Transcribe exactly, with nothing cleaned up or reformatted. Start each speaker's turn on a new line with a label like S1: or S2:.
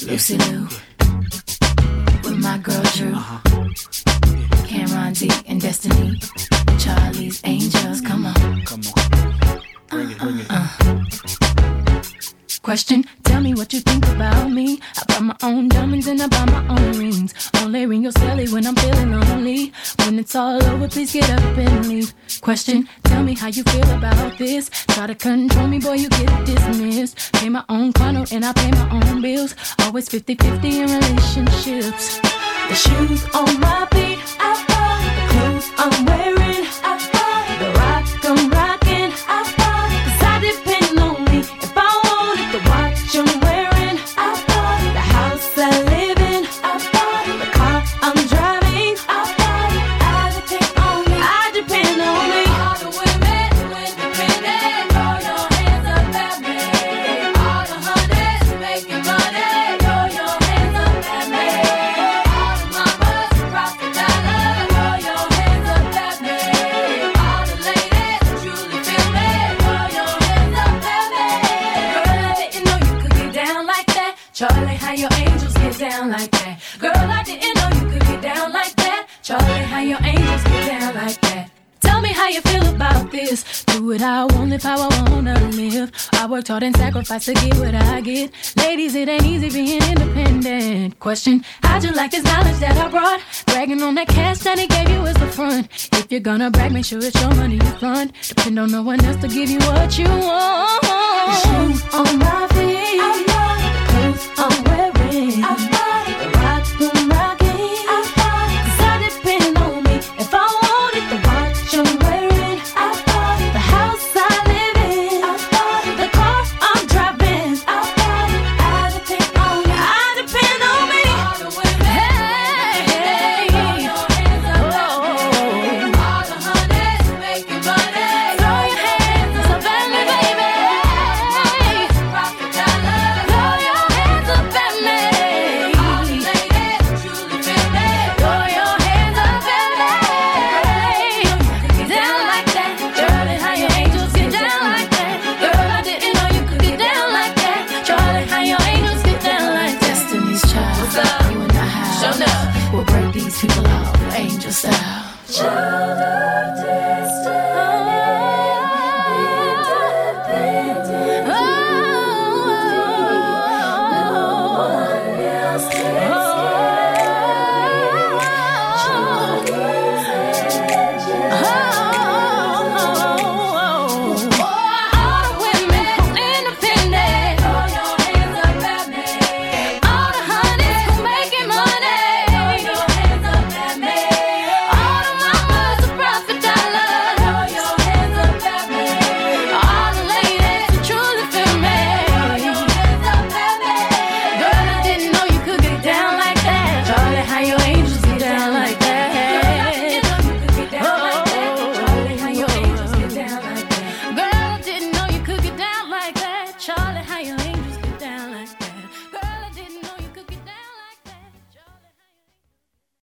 S1: Lucy Lou, with my girl Drew, uh-huh. Cameron D and Destiny, Charlie's Angels. Come on, come on, bring it, bring it. Uh, uh. Question, tell me what you think about me. I buy my own diamonds and I buy my own rings. Only ring your celly when I'm feeling lonely. When it's all over, please get up and leave. Question, tell me how you feel about this. Try to control me, boy, you get dismissed. Pay my own condo and I pay my own bills. Always fifty-fifty in relationships. The shoes on my feet, I buy. The clothes I'm wearing, I buy. The rock I'm rocking, I buy. Cause I depend on me. If I wanted the watch I'm wearing, I buy. The house I live in, I buy. The car I'm driving, I buy. I depend on me. I depend on me. All the women who independent, throw your hands up at me. All the honeys making money, throw your hands up at me. All the mamas rock the dollar, throw your hands up at me. All the ladies truly feel me, throw your hands up at me. Girl, I didn't know you could get down like that. Charlie, how your angels get down like that. Girl, I didn't know you could get down like that. Charlie, how your angels get down like that. Tell me how you feel about this. Do it how I want, live how I wanna live. I worked hard and sacrificed to get what I get. Ladies, it ain't easy being independent. Question, how'd you like this knowledge that I brought? Bragging on that cash that he gave you as the front. If you're gonna brag, make sure it's your money you fund. Depend on no one else to give you what you want. The shoes on my feet, the clothes I'm wearing,